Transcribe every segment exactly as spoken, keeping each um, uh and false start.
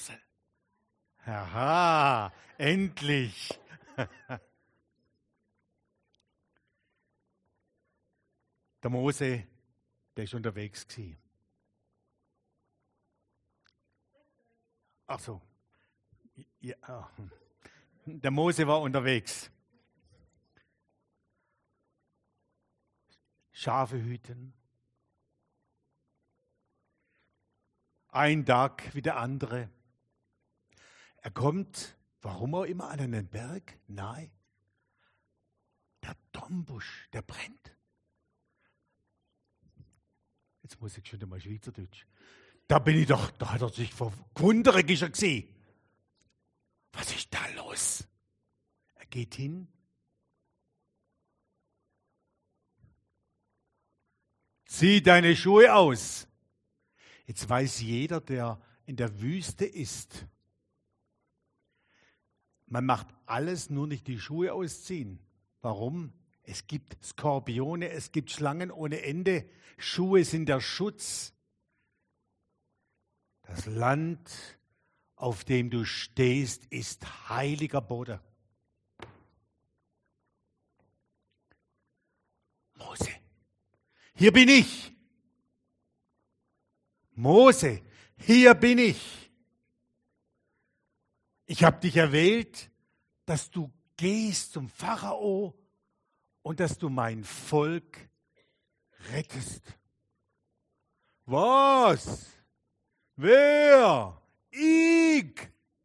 Mosel. Aha, endlich. Der Mose, der ist unterwegs gewesen. Ach so. Ja. Der Mose war unterwegs. Schafe hüten. Ein Tag wie der andere. Er kommt, warum auch immer, an einen Berg nahe. Der Dornbusch, der brennt. Jetzt muss ich schon mal Schweizerdeutsch. Da bin ich doch, da hat er sich verwundert gesehen. Was ist da los? Er geht hin. Zieh deine Schuhe aus. Jetzt weiß jeder, der in der Wüste ist, man macht alles, nur nicht die Schuhe ausziehen. Warum? Es gibt Skorpione, es gibt Schlangen ohne Ende. Schuhe sind der Schutz. Das Land, auf dem du stehst, ist heiliger Boden. Mose, hier bin ich. Mose, hier bin ich. Ich habe dich erwählt, dass du gehst zum Pharao und dass du mein Volk rettest. Was? Wer? Ich?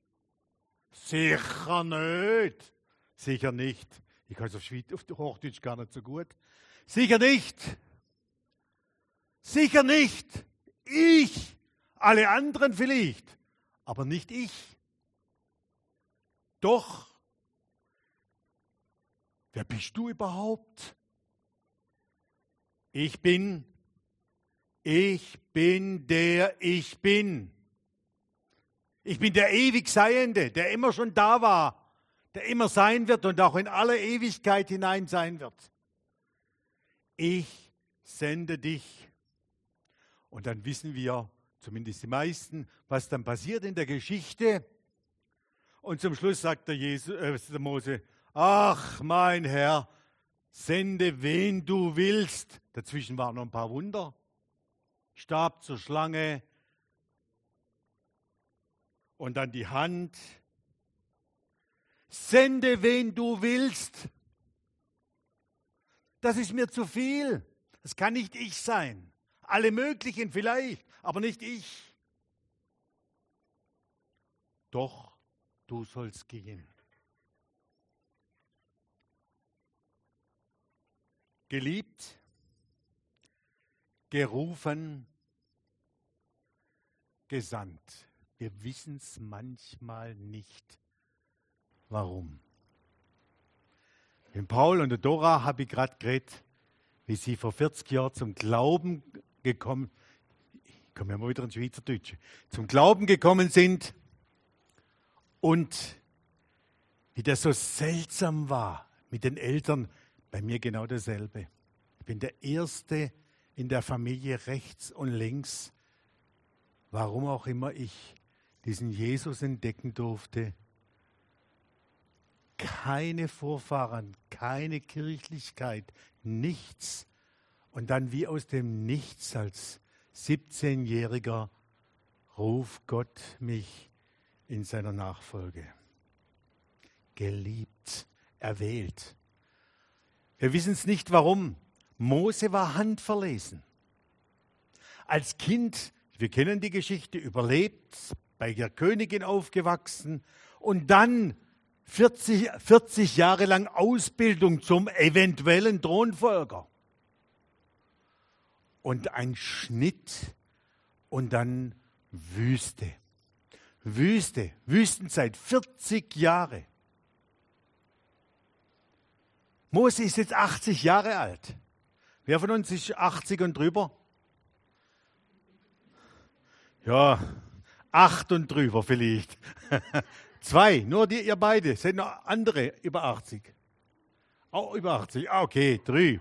Sicher nicht. Sicher nicht. Ich kann es auf, Schweiz, auf Hochdeutsch gar nicht so gut. Sicher nicht. Sicher nicht. Ich. Alle anderen vielleicht. Aber nicht ich. Doch. Wer bist du überhaupt? Ich bin, ich bin der ich bin. Ich bin der ewig Seiende, der immer schon da war, der immer sein wird und auch in aller Ewigkeit hinein sein wird. Ich sende dich. Und dann wissen wir, zumindest die meisten, was dann passiert in der Geschichte. Und zum Schluss sagt der, Jesus, äh, der Mose, ach mein Herr, sende wen du willst. Dazwischen waren noch ein paar Wunder. Stab zur Schlange und dann die Hand. Sende wen du willst. Das ist mir zu viel. Das kann nicht ich sein. Alle möglichen vielleicht, aber nicht ich. Doch, du sollst gehen. Geliebt, gerufen, gesandt. Wir wissen es manchmal nicht, warum. Mit Paul und der Dora habe ich gerade geredet, wie sie vor vierzig Jahren zum Glauben gekommen, ich komme ja mal wieder in Schweizerdeutsch, zum Glauben gekommen sind und wie das so seltsam war mit den Eltern. Bei mir genau dasselbe. Ich bin der Erste in der Familie rechts und links, warum auch immer ich diesen Jesus entdecken durfte. Keine Vorfahren, keine Kirchlichkeit, nichts. Und dann wie aus dem Nichts als siebzehnjähriger ruft Gott mich in seiner Nachfolge. Geliebt, erwählt. Wir wissen es nicht, warum. Mose war handverlesen. Als Kind, wir kennen die Geschichte, überlebt, bei der Königin aufgewachsen und dann vierzig, vierzig Jahre lang Ausbildung zum eventuellen Thronfolger. Und ein Schnitt und dann Wüste. Wüste, Wüstenzeit, vierzig Jahre. Mose ist jetzt achtzig Jahre alt. Wer von uns ist achtzig und drüber? Ja, acht und drüber vielleicht. Zwei, nur die, ihr beide. Sind noch andere über achtzig? Auch über achtzig, ah, okay, drei.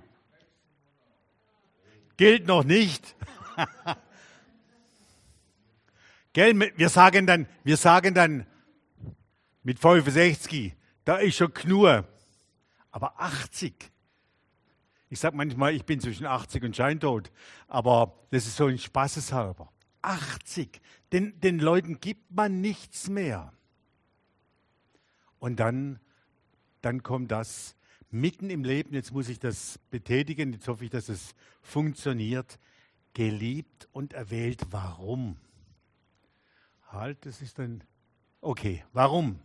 Gilt noch nicht. Gell, wir sagen dann, wir sagen dann mit fünfundsechzig, da ist schon Knur. Aber achtzig. Ich sage manchmal, ich bin zwischen achtzig und scheintot. Aber das ist so ein Spaßeshalber. achtzig. Den, den Leuten gibt man nichts mehr. Und dann, dann kommt das mitten im Leben, jetzt muss ich das betätigen, jetzt hoffe ich, dass es funktioniert. Geliebt und erwählt. Warum? Halt, das ist dann, okay, warum?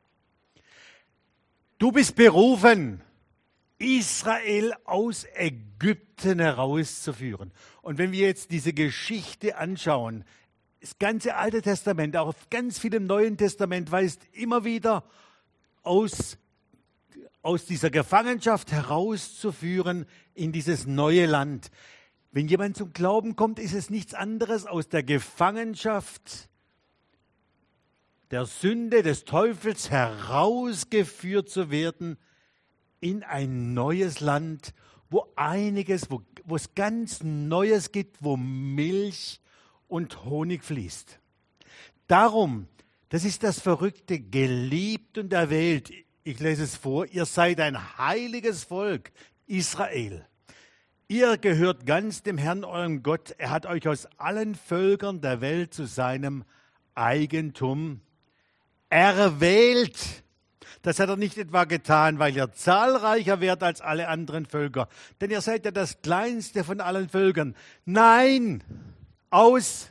Du bist berufen, Israel aus Ägypten herauszuführen. Und wenn wir jetzt diese Geschichte anschauen, das ganze Alte Testament, auch ganz viel im Neuen Testament, weist immer wieder aus, aus dieser Gefangenschaft herauszuführen in dieses neue Land. Wenn jemand zum Glauben kommt, ist es nichts anderes aus der Gefangenschaft der Sünde, des Teufels herausgeführt zu werden in ein neues Land, wo einiges, wo, wo es ganz Neues gibt, wo Milch und Honig fließt. Darum, das ist das Verrückte, geliebt und erwählt. Ich lese es vor, ihr seid ein heiliges Volk, Israel. Ihr gehört ganz dem Herrn, eurem Gott. Er hat euch aus allen Völkern der Welt zu seinem Eigentum erwählt. Das hat er nicht etwa getan, weil ihr zahlreicher werdet als alle anderen Völker. Denn ihr seid ja das kleinste von allen Völkern. Nein, aus,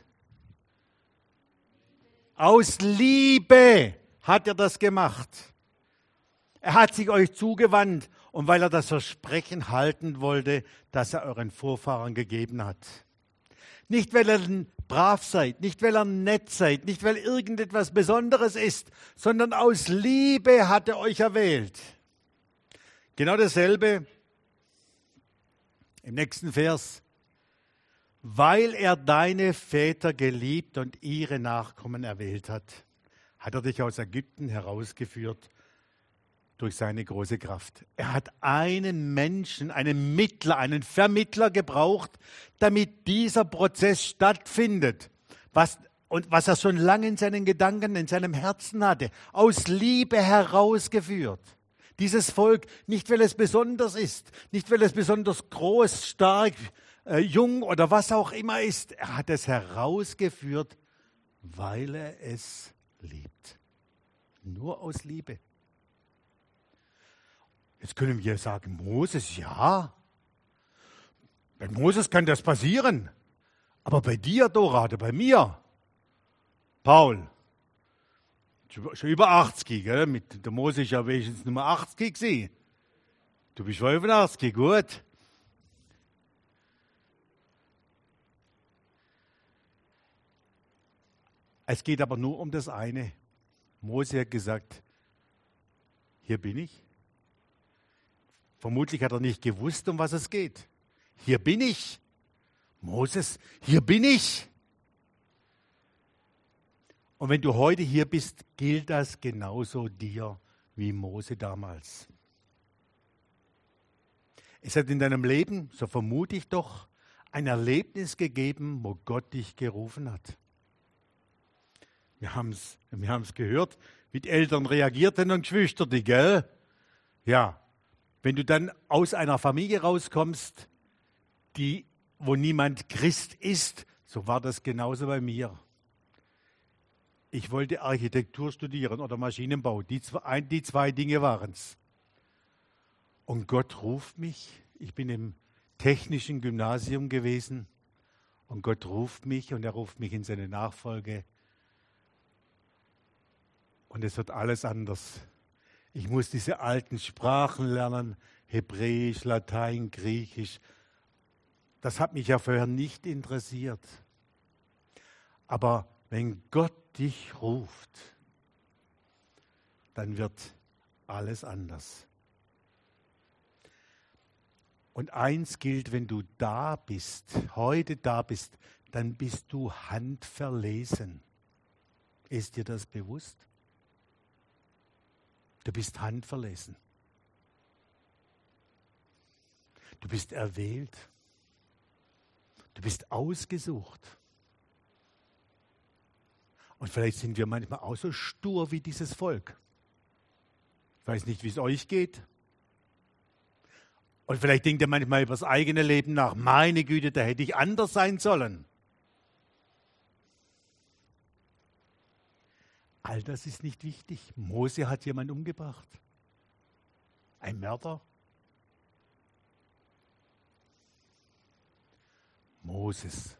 aus Liebe hat er das gemacht. Er hat sich euch zugewandt und weil er das Versprechen halten wollte, das er euren Vorfahren gegeben hat. Nicht, weil ihr brav seid, nicht, weil ihr nett seid, nicht, weil irgendetwas Besonderes ist, sondern aus Liebe hat er euch erwählt. Genau dasselbe im nächsten Vers. Weil er deine Väter geliebt und ihre Nachkommen erwählt hat, hat er dich aus Ägypten herausgeführt durch seine große Kraft. Er hat einen Menschen, einen Mittler, einen Vermittler gebraucht, damit dieser Prozess stattfindet. Was, und was er schon lange in seinen Gedanken, in seinem Herzen hatte, aus Liebe herausgeführt. Dieses Volk, nicht weil es besonders ist, nicht weil es besonders groß, stark, äh, jung oder was auch immer ist. Er hat es herausgeführt, weil er es liebt. Nur aus Liebe. Jetzt können wir sagen, Moses, ja. Bei Moses kann das passieren. Aber bei dir, Dorade, bei mir, Paul, schon über achtzig, gell? Mit der Mose ist ja wenigstens Nummer achtzig gewesen. Du bist fünfundachtzig, gut. Es geht aber nur um das eine. Mose hat gesagt, hier bin ich. Vermutlich hat er nicht gewusst, um was es geht. Hier bin ich. Moses, hier bin ich. Und wenn du heute hier bist, gilt das genauso dir wie Mose damals. Es hat in deinem Leben, so vermute ich doch, ein Erlebnis gegeben, wo Gott dich gerufen hat. Wir haben es wir haben's gehört, wie die Eltern reagierten und Geschwister, die, gell? Ja. Wenn du dann aus einer Familie rauskommst, die, wo niemand Christ ist, so war das genauso bei mir. Ich wollte Architektur studieren oder Maschinenbau. Die zwei, die zwei Dinge waren es. Und Gott ruft mich. Ich bin im technischen Gymnasium gewesen. Und Gott ruft mich und er ruft mich in seine Nachfolge. Und es wird alles anders. Ich muss diese alten Sprachen lernen, Hebräisch, Latein, Griechisch. Das hat mich ja vorher nicht interessiert. Aber wenn Gott dich ruft, dann wird alles anders. Und eins gilt, wenn du da bist, heute da bist, dann bist du handverlesen. Ist dir das bewusst? Du bist handverlesen. Du bist erwählt. Du bist ausgesucht. Und vielleicht sind wir manchmal auch so stur wie dieses Volk. Ich weiß nicht, wie es euch geht. Und vielleicht denkt ihr manchmal über das eigene Leben nach. Meine Güte, da hätte ich anders sein sollen. All das ist nicht wichtig. Mose hat jemanden umgebracht. Ein Mörder. Moses.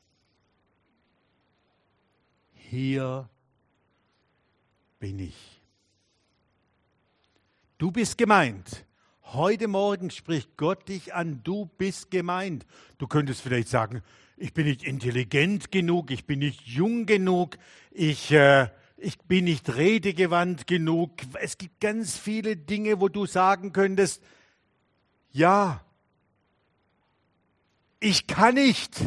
Hier bin ich. Du bist gemeint. Heute Morgen spricht Gott dich an, du bist gemeint. Du könntest vielleicht sagen, ich bin nicht intelligent genug, ich bin nicht jung genug, ich, äh, ich bin nicht redegewandt genug. Es gibt ganz viele Dinge, wo du sagen könntest, ja, ich kann nicht.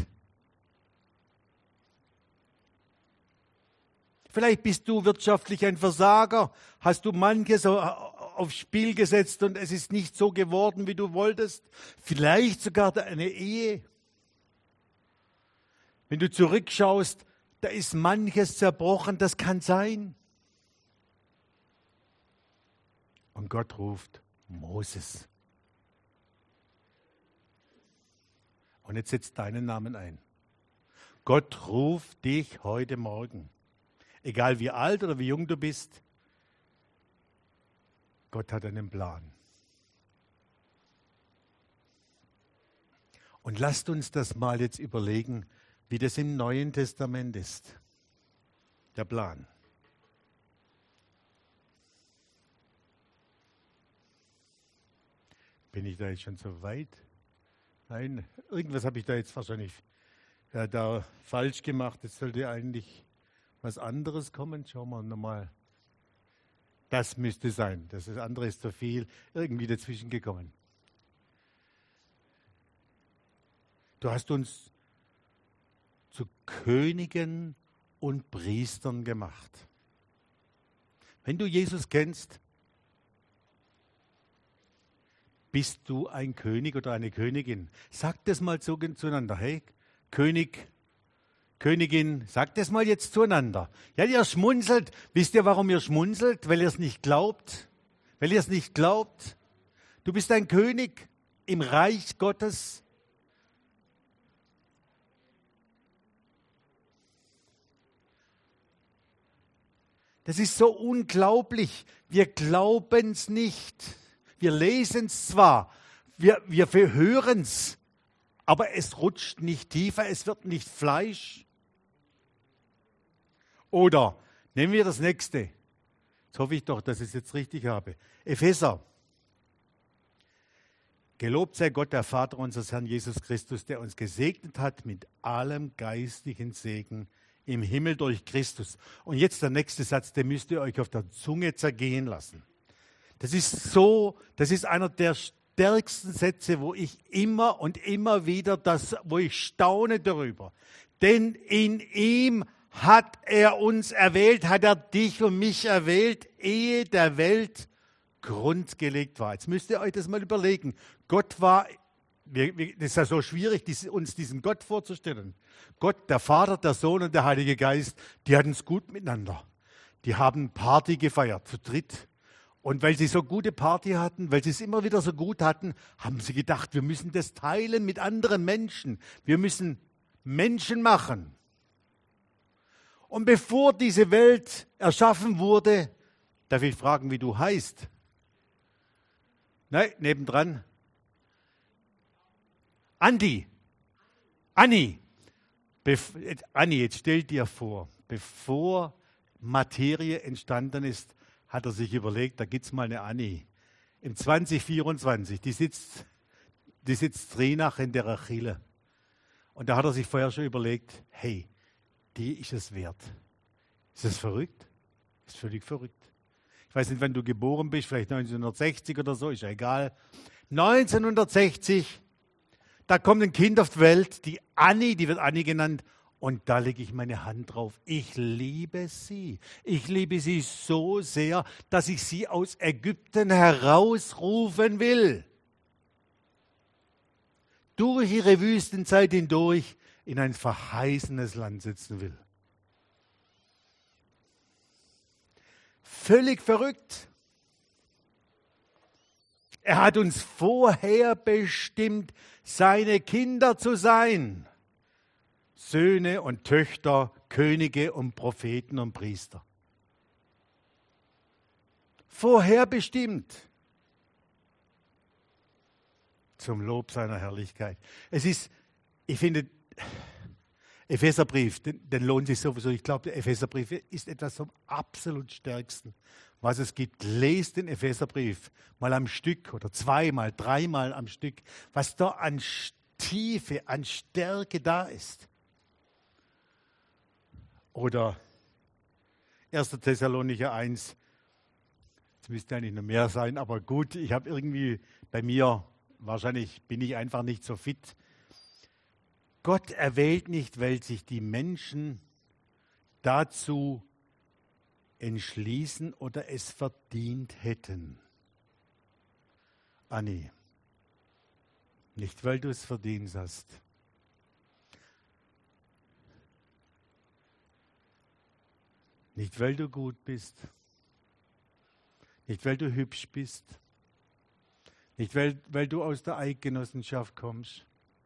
Vielleicht bist du wirtschaftlich ein Versager, hast du manches aufs Spiel gesetzt und es ist nicht so geworden, wie du wolltest. Vielleicht sogar eine Ehe. Wenn du zurückschaust, da ist manches zerbrochen, das kann sein. Und Gott ruft Moses. Und jetzt setzt deinen Namen ein. Gott ruft dich heute Morgen. Egal wie alt oder wie jung du bist, Gott hat einen Plan. Und lasst uns das mal jetzt überlegen, wie das im Neuen Testament ist. Der Plan. Bin ich da jetzt schon so weit? Nein, irgendwas habe ich da jetzt wahrscheinlich ja, da falsch gemacht. Jetzt sollte eigentlich was anderes kommen. Schauen wir nochmal. Das müsste sein. Das andere ist zu viel. Irgendwie dazwischen gekommen. Du hast uns zu Königen und Priestern gemacht. Wenn du Jesus kennst, bist du ein König oder eine Königin. Sag das mal so zueinander. Hey, König, Königin, sagt das mal jetzt zueinander. Ja, ihr schmunzelt. Wisst ihr, warum ihr schmunzelt? Weil ihr es nicht glaubt. Weil ihr es nicht glaubt. Du bist ein König im Reich Gottes. Das ist so unglaublich. Wir glauben es nicht. Wir lesen es zwar, wir, wir hören es, aber es rutscht nicht tiefer, es wird nicht Fleisch. Oder nehmen wir das nächste. Jetzt hoffe ich doch, dass ich es jetzt richtig habe. Epheser. Gelobt sei Gott, der Vater unseres Herrn Jesus Christus, der uns gesegnet hat mit allem geistlichen Segen im Himmel durch Christus. Und jetzt der nächste Satz, den müsst ihr euch auf der Zunge zergehen lassen. Das ist so, das ist einer der stärksten Sätze, wo ich immer und immer wieder das, wo ich staune darüber. Denn in ihm hat er uns erwählt, hat er dich und mich erwählt, ehe der Welt Grund gelegt war. Jetzt müsst ihr euch das mal überlegen. Gott war, wir, wir, das ist ja so schwierig, dies, uns diesen Gott vorzustellen. Gott, der Vater, der Sohn und der Heilige Geist, die hatten es gut miteinander. Die haben Party gefeiert, zu dritt. Und weil sie so gute Party hatten, weil sie es immer wieder so gut hatten, haben sie gedacht, wir müssen das teilen mit anderen Menschen. Wir müssen Menschen machen. Und bevor diese Welt erschaffen wurde, darf ich fragen, wie du heißt? Nein, nebendran. Andi. Anni. Bef- Anni, jetzt stell dir vor, bevor Materie entstanden ist, hat er sich überlegt, da gibt es mal eine Anni. Im zwanzig vierundzwanzig, die sitzt, die sitzt Trinach in der Achille. Und da hat er sich vorher schon überlegt, hey, die ist es wert. Ist das verrückt? Ist völlig verrückt. Ich weiß nicht, wann du geboren bist, vielleicht neunzehnhundertsechzig oder so, ist ja egal. neunzehnhundertsechzig, da kommt ein Kind auf die Welt, die Anni, die wird Anni genannt, und da lege ich meine Hand drauf. Ich liebe sie. Ich liebe sie so sehr, dass ich sie aus Ägypten herausrufen will. Durch ihre Wüstenzeit hindurch in ein verheißenes Land setzen will. Völlig verrückt. Er hat uns vorher bestimmt, seine Kinder zu sein. Söhne und Töchter, Könige und Propheten und Priester. Vorher bestimmt. Zum Lob seiner Herrlichkeit. Es ist, ich finde, Epheserbrief, den, den lohnt sich sowieso. Ich glaube, der Epheserbrief ist etwas vom absolut stärksten, was es gibt. Lest den Epheserbrief mal am Stück oder zweimal, dreimal am Stück, was da an Tiefe, an Stärke da ist. Oder erster Thessalonicher eins, es müsste eigentlich noch mehr sein, aber gut, ich habe irgendwie bei mir, wahrscheinlich bin ich einfach nicht so fit. Gott erwählt nicht, weil sich die Menschen dazu entschließen oder es verdient hätten. Anni, nicht weil du es verdient hast. Nicht weil du gut bist. Nicht weil du hübsch bist. Nicht weil, weil du aus der Eidgenossenschaft kommst.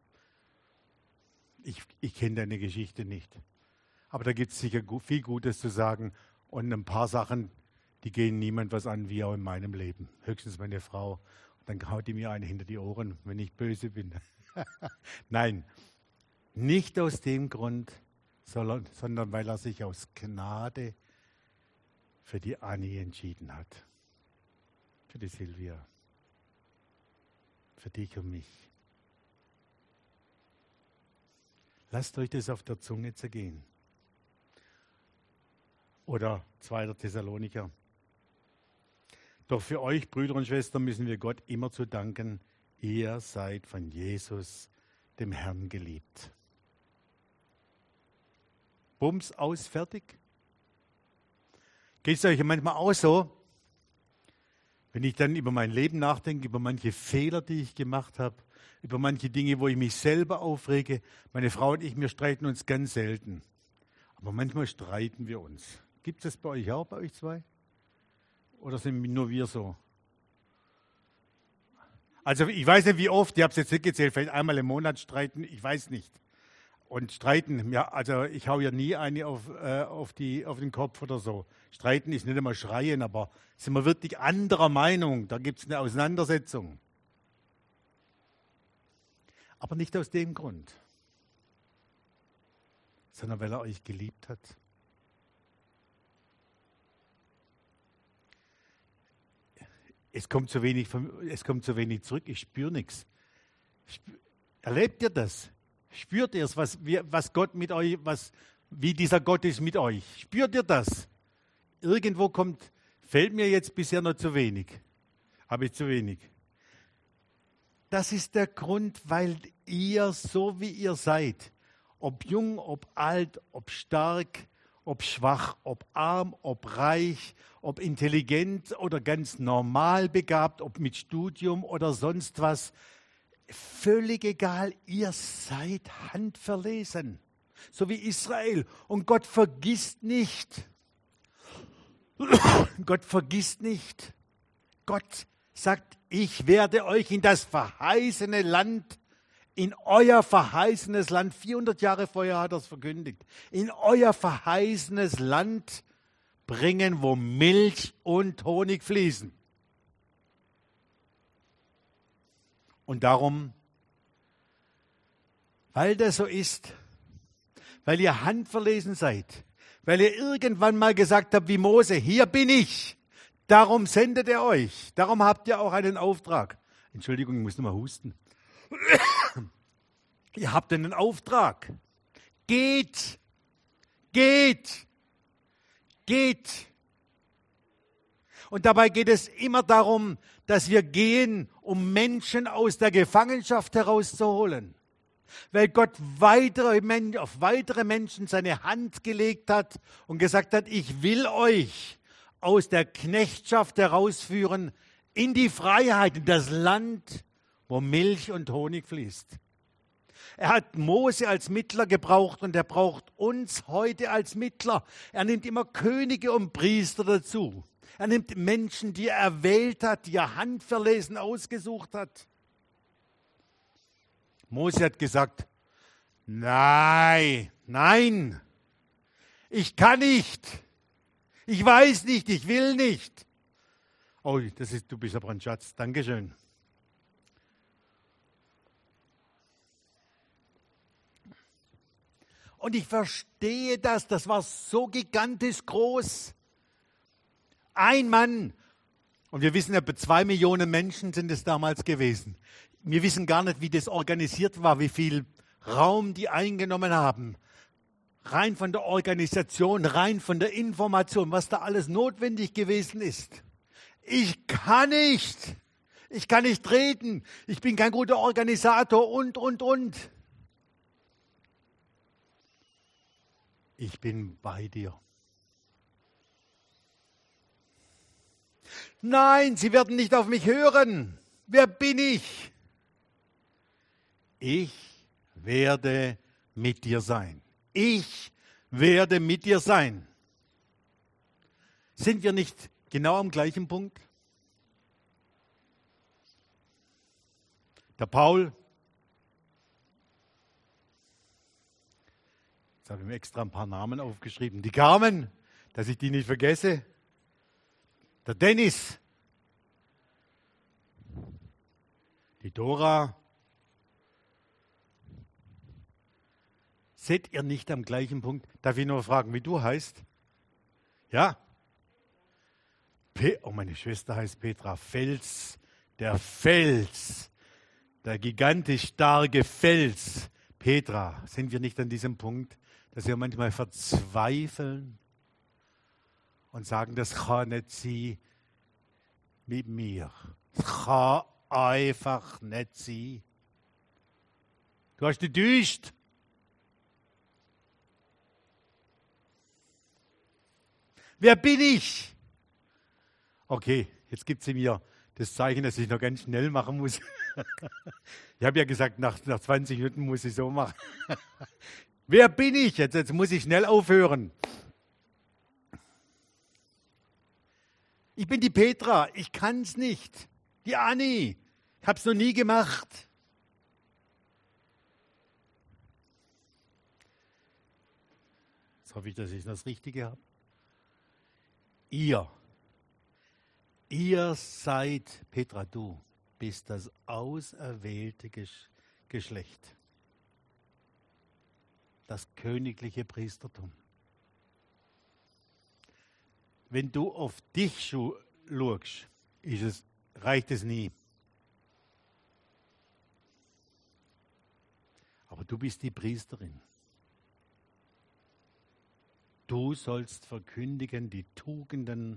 Ich, ich kenne deine Geschichte nicht. Aber da gibt es sicher viel Gutes zu sagen und ein paar Sachen, die gehen niemand was an, wie auch in meinem Leben. Höchstens meine Frau. Und dann haut die mir eine hinter die Ohren, wenn ich böse bin. Nein, nicht aus dem Grund, sondern weil er sich aus Gnade für die Anni entschieden hat. Für die Silvia. Für dich und mich. Lasst euch das auf der Zunge zergehen. Oder zweiter Thessalonicher. Doch für euch, Brüder und Schwestern, müssen wir Gott immer zu danken, ihr seid von Jesus, dem Herrn, geliebt. Bums, aus, fertig. Geht es euch manchmal auch so, wenn ich dann über mein Leben nachdenke, über manche Fehler, die ich gemacht habe, über manche Dinge, wo ich mich selber aufrege. Meine Frau und ich, wir streiten uns ganz selten. Aber manchmal streiten wir uns. Gibt es das bei euch auch, bei euch zwei? Oder sind nur wir so? Also ich weiß nicht, wie oft, ich habe es jetzt nicht gezählt, vielleicht einmal im Monat streiten, ich weiß nicht. Und streiten, ja, also ich hau ja nie eine auf, äh, auf, die, auf den Kopf oder so. Streiten ist nicht immer schreien, aber sind wir wirklich anderer Meinung, da gibt es eine Auseinandersetzung. Aber nicht aus dem Grund, sondern weil er euch geliebt hat. Es kommt zu wenig, von, es kommt zu wenig zurück, ich spüre nichts. Spür, erlebt ihr das? Spürt ihr es, was, wie, was Gott mit euch, was, wie dieser Gott ist mit euch? Spürt ihr das? Irgendwo kommt, fällt mir jetzt bisher noch zu wenig. Habe ich zu wenig. Das ist der Grund, weil ihr, so wie ihr seid, ob jung, ob alt, ob stark, ob schwach, ob arm, ob reich, ob intelligent oder ganz normal begabt, ob mit Studium oder sonst was, völlig egal, ihr seid handverlesen, so wie Israel. Und Gott vergisst nicht. Gott vergisst nicht. Gott sagt, ich werde euch in das verheißene Land, in euer verheißenes Land, vierhundert Jahre vorher hat er es verkündigt, in euer verheißenes Land bringen, wo Milch und Honig fließen. Und darum, weil das so ist, weil ihr handverlesen seid, weil ihr irgendwann mal gesagt habt wie Mose, hier bin ich, darum sendet er euch, darum habt ihr auch einen Auftrag. Entschuldigung, ich muss noch mal husten. Ihr habt einen Auftrag. Geht, geht, geht. Und dabei geht es immer darum, dass wir gehen, um Menschen aus der Gefangenschaft herauszuholen. Weil Gott weitere, auf weitere Menschen seine Hand gelegt hat und gesagt hat, ich will euch aus der Knechtschaft herausführen in die Freiheit, in das Land, wo Milch und Honig fließt. Er hat Mose als Mittler gebraucht und er braucht uns heute als Mittler. Er nimmt immer Könige und Priester dazu. Er nimmt Menschen, die er erwählt hat, die er handverlesen ausgesucht hat. Mose hat gesagt, nein, nein, ich kann nicht, ich weiß nicht, ich will nicht. Oh, das ist, du bist aber ein Schatz, Dankeschön. Und ich verstehe das, das war so gigantisch groß. Ein Mann, und wir wissen, etwa zwei Millionen Menschen sind es damals gewesen. Wir wissen gar nicht, wie das organisiert war, wie viel Raum die eingenommen haben. Rein von der Organisation, rein von der Information, was da alles notwendig gewesen ist. Ich kann nicht, ich kann nicht reden, ich bin kein guter Organisator und, und, und. Ich bin bei dir. Nein, sie werden nicht auf mich hören. Wer bin ich? Ich werde mit dir sein. Ich werde mit dir sein. Sind wir nicht genau am gleichen Punkt? Der Paul, jetzt habe ich mir extra ein paar Namen aufgeschrieben, die Carmen, dass ich die nicht vergesse, der Dennis, die Dora. Seid ihr nicht am gleichen Punkt? Darf ich nur fragen, wie du heißt? Ja? Pe- oh, meine Schwester heißt Petra. Fels, der Fels, der gigantisch starke Fels. Petra, sind wir nicht an diesem Punkt, dass wir manchmal verzweifeln und sagen, das kann nicht sein mit mir. Das kann einfach nicht sein. Du hast die Düst. Wer bin ich? Okay, jetzt gibt sie mir das Zeichen, dass ich noch ganz schnell machen muss. Ich habe ja gesagt, nach, nach zwanzig Minuten muss ich so machen. Wer bin ich? Jetzt, jetzt muss ich schnell aufhören. Ich bin die Petra, ich kann es nicht. Die Anni, ich habe es noch nie gemacht. Jetzt hoffe ich, dass ich das Richtige habe. Ihr, ihr seid, Petra, du bist das auserwählte Geschlecht, das königliche Priestertum. Wenn du auf dich schaust, ist es, reicht es nie. Aber du bist die Priesterin. Du sollst verkündigen die Tugenden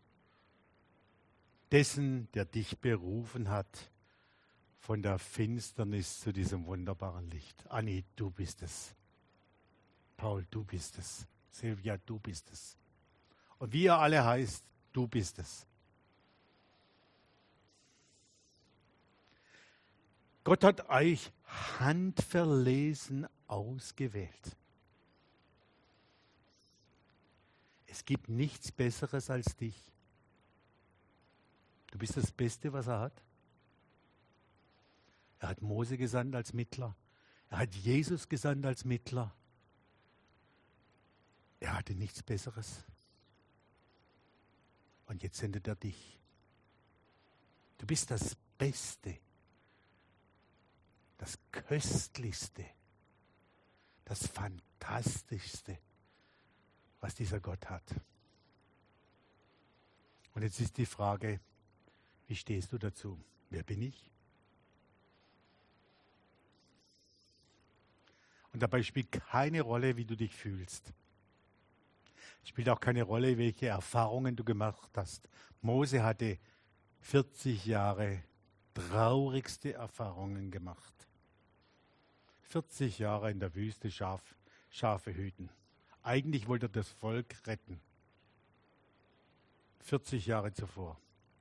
dessen, der dich berufen hat, von der Finsternis zu diesem wunderbaren Licht. Anni, du bist es. Paul, du bist es. Silvia, du bist es. Und wie ihr alle heißt, du bist es. Gott hat euch handverlesen ausgewählt. Es gibt nichts Besseres als dich. Du bist das Beste, was er hat. Er hat Mose gesandt als Mittler. Er hat Jesus gesandt als Mittler. Er hatte nichts Besseres. Und jetzt sendet er dich. Du bist das Beste, das Köstlichste, das Fantastischste, was dieser Gott hat. Und jetzt ist die Frage, wie stehst du dazu? Wer bin ich? Und dabei spielt keine Rolle, wie du dich fühlst. Es spielt auch keine Rolle, welche Erfahrungen du gemacht hast. Mose hatte vierzig Jahre traurigste Erfahrungen gemacht. vierzig Jahre in der Wüste Schaf, Schafe hüten. Eigentlich wollte er das Volk retten. vierzig Jahre zuvor.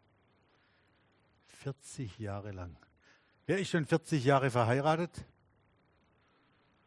vierzig Jahre lang. Wer ist schon vierzig Jahre verheiratet?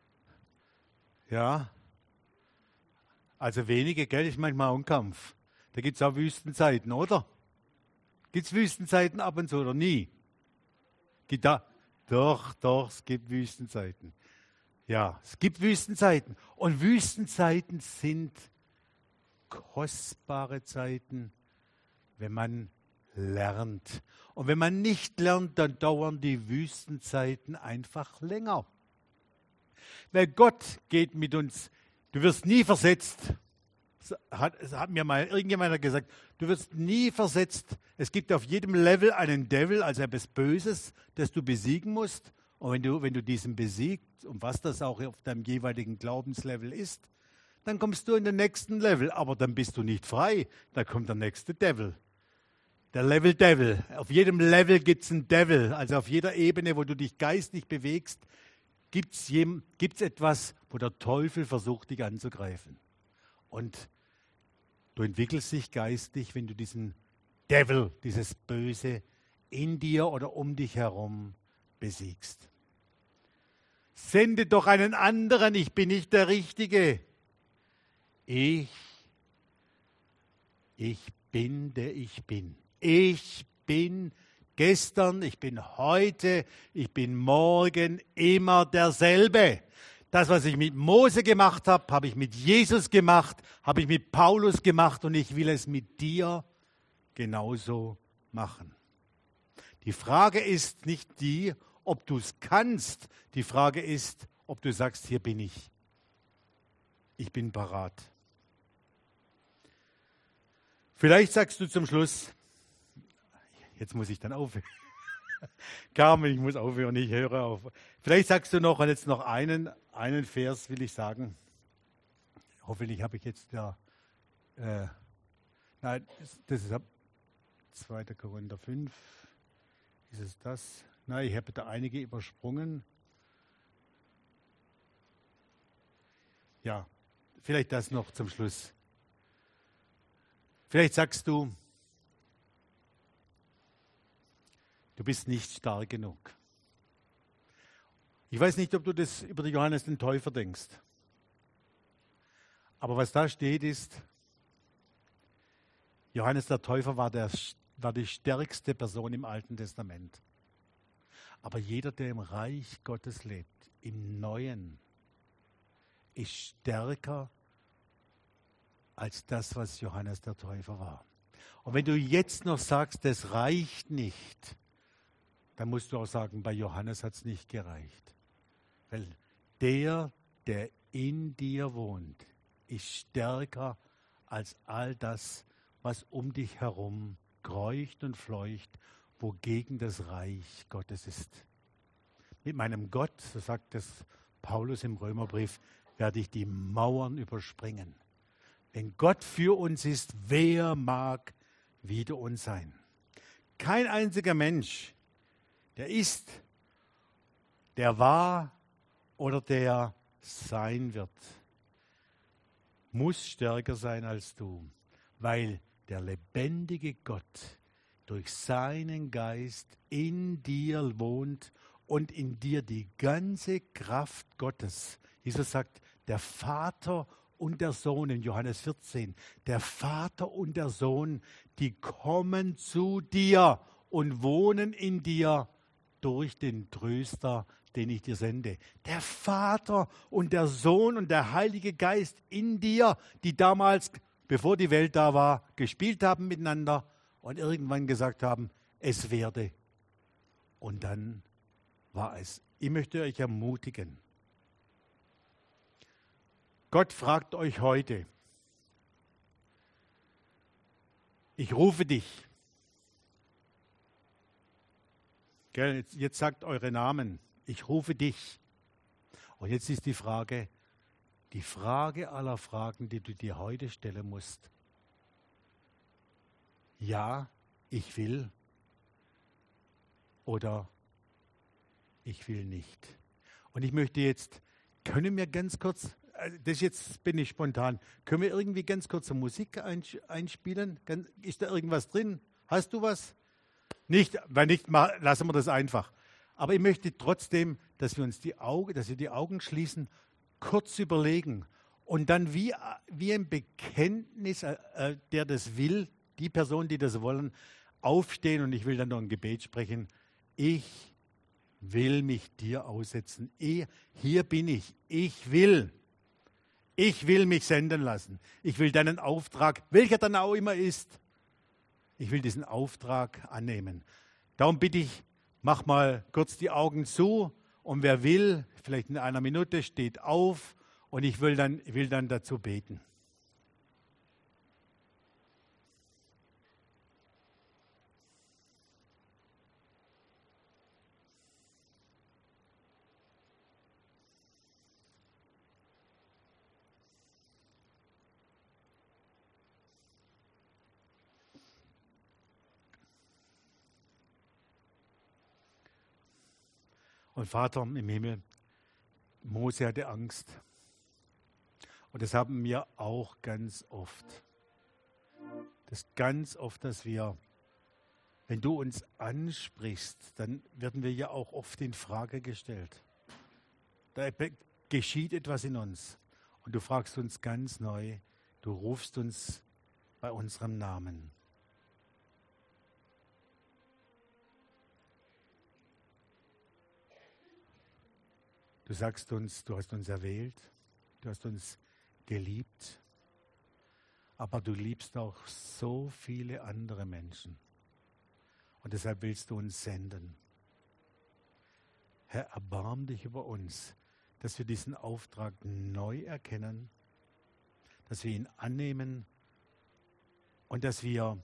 Ja. Also wenige, gell, ist manchmal auch ein Kampf. Da gibt es auch Wüstenzeiten, oder? Gibt es Wüstenzeiten ab und zu oder nie? Gibt da? Doch, doch, es gibt Wüstenzeiten. Ja, es gibt Wüstenzeiten. Und Wüstenzeiten sind kostbare Zeiten, wenn man lernt. Und wenn man nicht lernt, dann dauern die Wüstenzeiten einfach länger. Weil Gott geht mit uns. Du wirst nie versetzt. Das hat, das hat mir mal irgendjemand gesagt. Du wirst nie versetzt. Es gibt auf jedem Level einen Devil, also etwas Böses, das du besiegen musst. Und wenn du, wenn du diesen besiegst, und was das auch auf deinem jeweiligen Glaubenslevel ist, dann kommst du in den nächsten Level. Aber dann bist du nicht frei. Da kommt der nächste Devil. Der Level Devil. Auf jedem Level gibt es einen Devil. Also auf jeder Ebene, wo du dich geistig bewegst, gibt es etwas, wo der Teufel versucht, dich anzugreifen. Und du entwickelst dich geistig, wenn du diesen Devil, dieses Böse in dir oder um dich herum besiegst. Sende doch einen anderen, ich bin nicht der Richtige. Ich, ich bin, der ich bin. Ich bin gestern, ich bin heute, ich bin morgen immer derselbe. Das, was ich mit Mose gemacht habe, habe ich mit Jesus gemacht, habe ich mit Paulus gemacht und ich will es mit dir genauso machen. Die Frage ist nicht die, ob du es kannst. Die Frage ist, ob du sagst, hier bin ich. Ich bin parat. Vielleicht sagst du zum Schluss, jetzt muss ich dann aufhören. Carmen, ich muss aufhören, ich höre auf. Vielleicht sagst du noch, und jetzt noch einen, einen Vers will ich sagen. Hoffentlich habe ich jetzt da, äh, nein, das ist zweiter Korinther fünf. Ist es das? Nein, ich habe da einige übersprungen. Ja, vielleicht das noch zum Schluss. Vielleicht sagst du, du bist nicht stark genug. Ich weiß nicht, ob du das über den Johannes den Täufer denkst. Aber was da steht ist, Johannes der Täufer war, der, war die stärkste Person im Alten Testament. Aber jeder, der im Reich Gottes lebt, im Neuen, ist stärker als das, was Johannes der Täufer war. Und wenn du jetzt noch sagst, das reicht nicht, dann musst du auch sagen, bei Johannes hat es nicht gereicht. Weil der, der in dir wohnt, ist stärker als all das, was um dich herum kreucht und fleucht, wogegen das Reich Gottes ist. Mit meinem Gott, so sagt es Paulus im Römerbrief, werde ich die Mauern überspringen. Wenn Gott für uns ist, wer mag wider uns sein? Kein einziger Mensch, der ist, der war oder der sein wird, muss stärker sein als du, weil der lebendige Gott durch seinen Geist in dir wohnt und in dir die ganze Kraft Gottes. Jesus sagt, der Vater und der Sohn in Johannes vierzehn, der Vater und der Sohn, die kommen zu dir und wohnen in dir durch den Tröster, den ich dir sende. Der Vater und der Sohn und der Heilige Geist in dir, die damals, bevor die Welt da war, gespielt haben miteinander und irgendwann gesagt haben, es werde. Und dann war es. Ich möchte euch ermutigen. Gott fragt euch heute, ich rufe dich. Gell, jetzt, jetzt sagt eure Namen, ich rufe dich. Und jetzt ist die Frage, die Frage aller Fragen, die du dir heute stellen musst. Ja, ich will oder ich will nicht. Und ich möchte jetzt, können wir ganz kurz, das jetzt bin ich spontan, können wir irgendwie ganz kurz Musik einspielen? Ist da irgendwas drin? Hast du was? Nicht, weil nicht, lassen wir das einfach. Aber ich möchte trotzdem, dass wir uns die Augen, dass wir die Augen schließen, kurz überlegen, Und dann wie, wie ein Bekenntnis, äh, der das will, die Person, die das wollen, aufstehen und ich will dann noch ein Gebet sprechen. Ich will mich dir aussetzen. Ich, hier bin ich. Ich will. Ich will mich senden lassen. Ich will deinen Auftrag, welcher dann auch immer ist, ich will diesen Auftrag annehmen. Darum bitte ich, mach mal kurz die Augen zu und wer will, vielleicht in einer Minute, steht auf und ich will dann, will dann dazu beten. Und Vater im Himmel, Mose hatte Angst. Und das haben wir auch ganz oft. Das ist ganz oft, dass wir, wenn du uns ansprichst, dann werden wir ja auch oft in Frage gestellt. Da geschieht etwas in uns. Und du fragst uns ganz neu, du rufst uns bei unserem Namen. Du sagst uns, du hast uns erwählt, du hast uns geliebt, aber du liebst auch so viele andere Menschen. Und deshalb willst du uns senden. Herr, erbarm dich über uns, dass wir diesen Auftrag neu erkennen, dass wir ihn annehmen und dass wir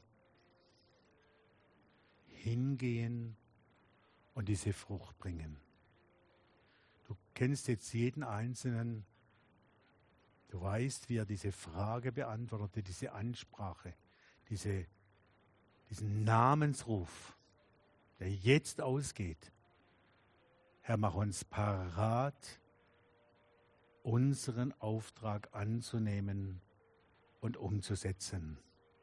hingehen und diese Frucht bringen. Du kennst jetzt jeden Einzelnen. Du weißt, wie er diese Frage beantwortete, diese Ansprache, diese, diesen Namensruf, der jetzt ausgeht. Herr, mach uns parat, unseren Auftrag anzunehmen und umzusetzen.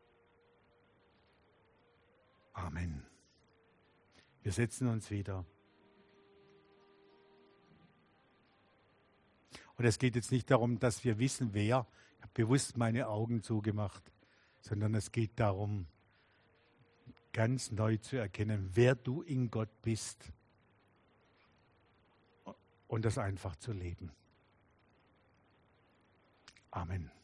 Amen. Wir setzen uns wieder. Und es geht jetzt nicht darum, dass wir wissen, wer. Ich habe bewusst meine Augen zugemacht, sondern es geht darum, ganz neu zu erkennen, wer du in Gott bist und das einfach zu leben. Amen.